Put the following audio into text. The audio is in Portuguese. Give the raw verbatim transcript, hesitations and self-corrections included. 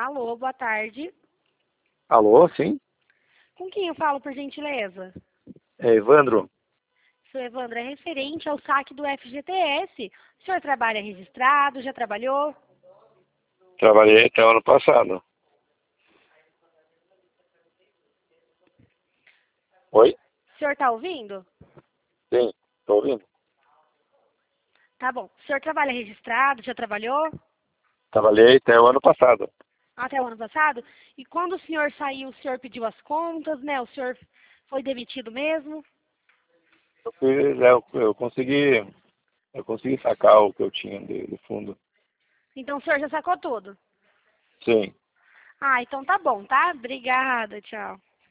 Alô, boa tarde. Alô, sim? Com quem eu falo, por gentileza? É Evandro. Seu Evandro, é referente ao saque do F G T S. O senhor trabalha registrado, já trabalhou? Trabalhei até o ano passado. Oi? O senhor está ouvindo? Sim, tô ouvindo. Tá bom. O senhor trabalha registrado, já trabalhou? Trabalhei até o ano passado. Até o ano passado? E quando o senhor saiu, o senhor pediu as contas, né? O senhor foi demitido mesmo? Eu, fiz, é, eu, eu consegui, eu consegui sacar o que eu tinha de, de fundo. Então o senhor já sacou tudo? Sim. Ah, então tá bom, tá? Obrigada, tchau.